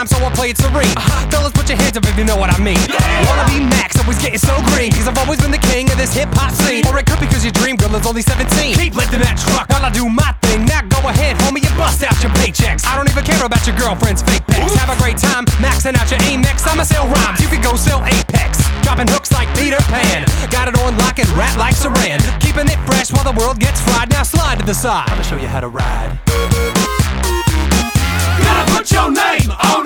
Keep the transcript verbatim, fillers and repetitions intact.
rhyme, so I'll play it serene. uh-huh. Fellas, put your hands up if you know what I mean. yeah. Wanna be Max, always getting so green, cause I've always been the king of this hip-hop scene. Or it could be cause your dream girl is only seventeen. Keep lifting that truck while I do my thing. Now go ahead, homie, and bust out your paychecks. I don't even care about your girlfriend's fake pics. Have a great time, maxing out your Amex. I'ma sell rhymes, you can go sell Apex. Dropping hooks like Peter Pan. Got it on lock and rap like Saran. Keeping it fresh while the world gets fried. Now slide to the side, I'ma show you how to ride. Gotta put your name on